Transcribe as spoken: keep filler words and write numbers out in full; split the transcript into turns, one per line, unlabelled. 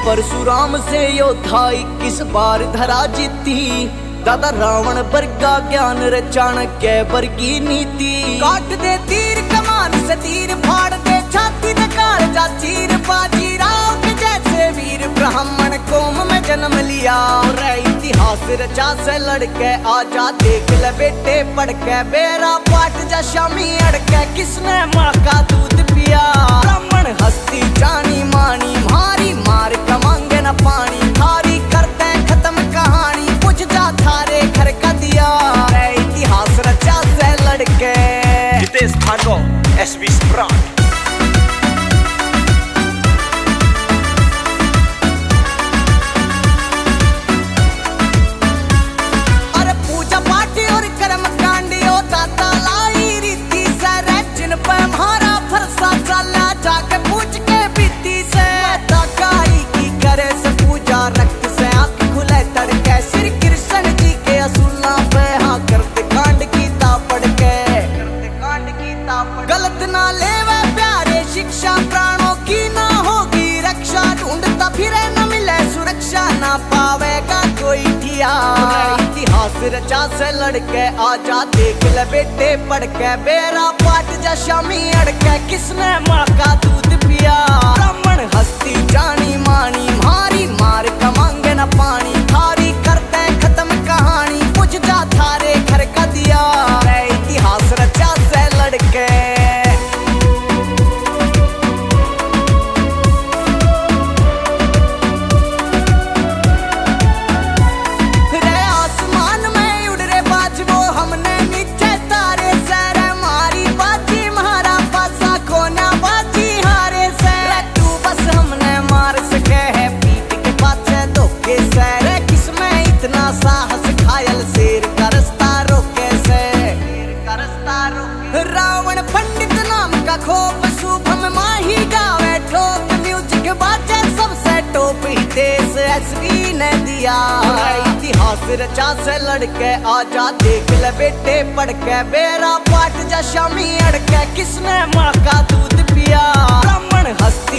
परशुराम से योद्धा इक्कीस बार धरा जीती। दादा रावण वर्गा ज्ञान रे चाणक्य वर्गी नीति। काट दे तीर कमान से तीर फाड़ दे छाती दे काल जा चीर। बाजी राव के जैसे वीर ब्राह्मण कौम में जन्म लिया। रे इतिहास रचा से लड़के आजा देख ले बेटे पढ़ के। बेरा पाट जा शामी अड़के किसने माँ का दूध पिया। ब्राह्मण हस्ती जानी मानी मारी मार कमांगे न पानी। थारी करते खत्म कहानी पूछ जा थारे घर का दिया। रे इतिहास रचा से लड़के।
This Thago, S B Sprott.
अरे पूजा पाठ और कर्म कांड होता लाई रीति से। जिन पे हमारा फरसा चला जाके पूछ के बीती से। ताकाई की करे से पूजा रक्त से आंख खुले तड़के। श्री कृष्ण जी के असूला पे हाँ करते कांड की तापड़ के। गलत ना लेवे प्यारे शिक्षा प्राणों की ना होगी रक्षा। ढूंढता फिरे न मिले सुरक्षा ना पावेगा कोई ठिया। इतिहास रचा से लड़के आजा देख ले बेटे पढ़ के। बेरा पाट जा शामी अड़के किसने माँ का दूध पिया। ब्राह्मण हस्ती जानी मानी मारी मार कमांगे न पानी। थारी करते खत्म कहानी पूछ जा थारे घर का दिया। रे इतिहास रचा से लड़के। साहस घायल शेर का रास्ता रोके से। रावण पंडित नाम का खोप शुभम माही गावे ठोक। म्यूजिक बाजे सबसे टॉप ही देश एसबी ने दिया। इतिहास रचा से लड़के आजा देख ले बेटे पढ़ के। बेरा पाट जा शामी अड़के किसने माँ का दूध पिया। ब्राह्मण हस्ती